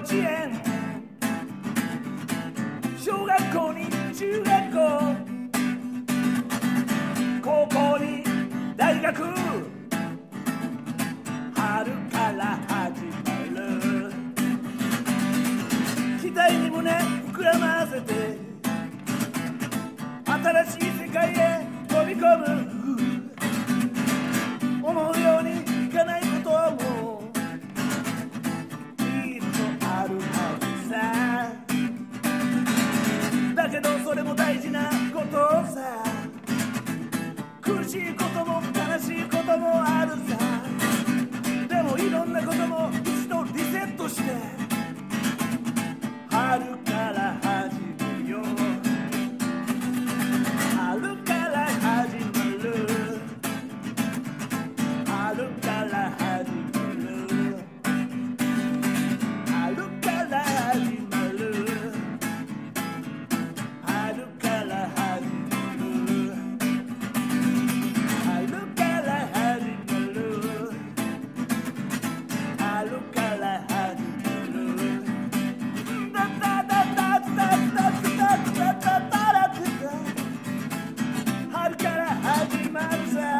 稚園、小学校に中学校、高校に大学、春から始まる。期待に胸膨らませて新しい世界へ飛び込む。思うようにいかないこともきっとあるはずさ。だけどそれも大事なことさ。苦しいことも悲しいこともあるさ。でもいろんなことも一度リセットして春から始めよう。春から始まる。春から始まる。春から始まる。春から始まる。春から始まる。春から始まる。ダダダダダダダダダダダ。春から始まるさ。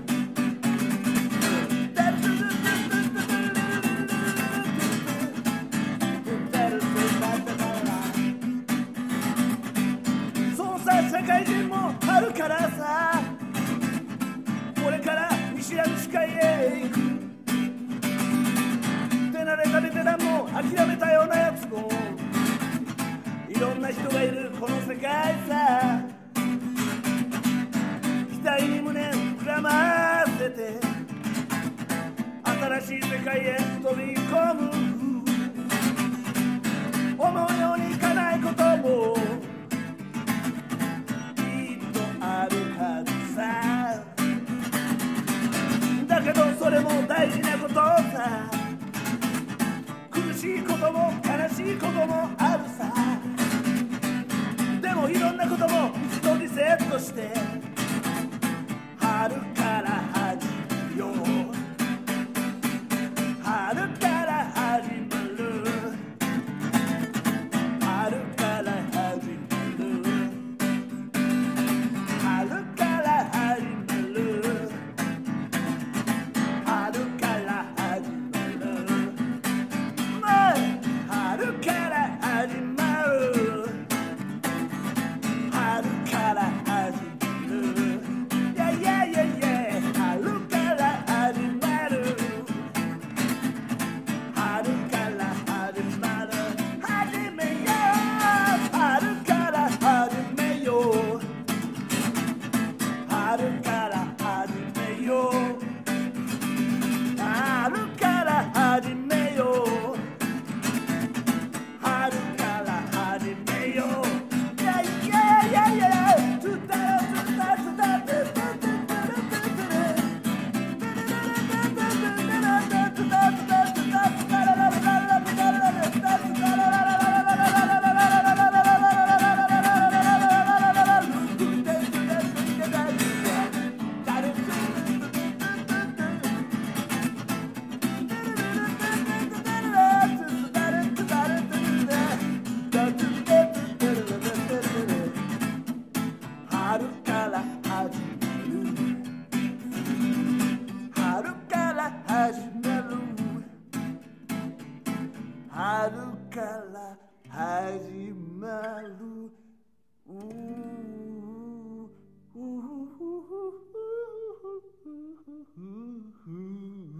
そうさ、社会人も春からさ。これから見知らぬ視界へ行く。手慣れたベテランも諦めたようなやつもいろんな人がいるこの世界さ。期待に胸膨らませて新しい世界へ飛び込む。思うようにいかないこともきっとあるはずさ。だけどそれも大事なことさ。苦しいことも悲しいこともあるさ。でもいろんなことも一度リセットして春から始めよう。春から始まる。春から始まる。春から始まる。春から始まる。春から始まる。春から始まる。春から始まる。春から始まる。始めよう。春から始めよう。春から始めよう。春から始めよう。春から始めよう。春から始まる。春から始まる。春から始まる。う